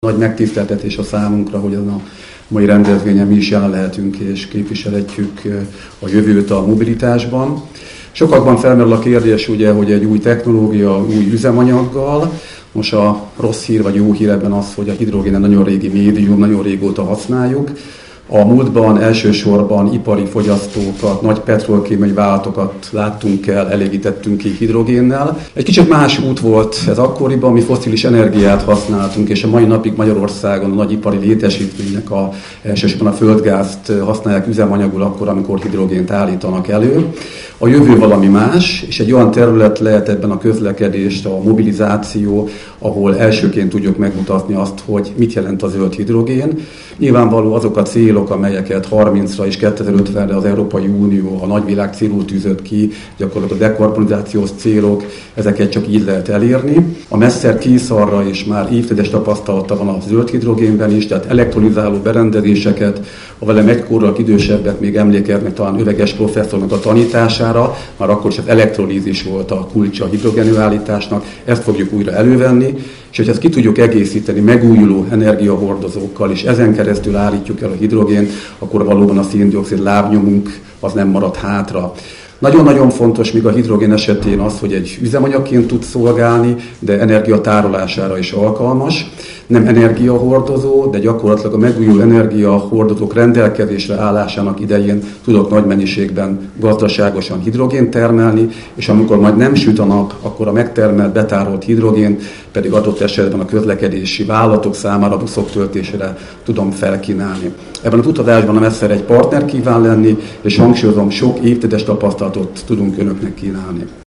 Nagy megtiszteltetés a számunkra, hogy ezen a mai rendezvényen mi is jelen lehetünk és képviseletjük a jövőt a mobilitásban. Sokakban felmerül a kérdés, ugye, hogy egy új technológia, új üzemanyaggal. Most a rossz hír vagy jó hír ebben az, hogy a hidrogén nagyon régi médium, nagyon régóta használjuk. A múltban elsősorban ipari fogyasztókat, nagy petrolkémiai vállalatokat láttunk el, elégítettünk ki hidrogénnel. Egy kicsit más út volt ez akkoriban, mi fosszilis energiát használtunk, és a mai napig Magyarországon a nagy ipari létesítménynek elsősorban a földgázt használják üzemanyagul akkor, amikor hidrogént állítanak elő. A jövő valami más, és egy olyan terület lehet ebben a közlekedést, a mobilizáció, ahol elsőként tudjuk megmutatni azt, hogy mit jelent a zöld hidrogén. Nyilvánvaló azok a célok, amelyeket 30-ra és 2050-re az Európai Unió a nagyvilág célul tűzött ki, gyakorlatilag a dekarbonizációs célok, ezeket csak így lehet elérni. A Messer kész arra, és már évtizedes tapasztalata van a zöld hidrogénben is, tehát elektrolizáló berendezéseket, a velem egykorúak idősebbek még emlékeznek talán Öveges professzornak a tanítására, már akkor is az elektrolízis volt a kulcsa a hidrogénőállításnak, ezt fogjuk újra elővenni, és hogyha ezt ki tudjuk egészíteni megújuló energiahordozókkal, és ezen keresztül állítjuk el a hidrogént, akkor valóban a szén-dioxid lábnyomunk az nem marad hátra. Nagyon-nagyon fontos még a hidrogén esetén az, hogy egy üzemanyagként tud szolgálni, de energiatárolására is alkalmas. Nem energiahordozó, de gyakorlatilag a megújuló energiahordozók rendelkezésre állásának idején tudok nagy mennyiségben gazdaságosan hidrogént termelni, és amikor majd nem süt a nap, akkor a megtermelt, betárolt hidrogént pedig adott esetben a közlekedési vállalatok számára, buszok töltésére tudom felkínálni. Ebben az utazásban a Messer egy partner kíván lenni, és hangsúlyozom, sok évtizedes tapasztalatot tudunk önöknek kínálni.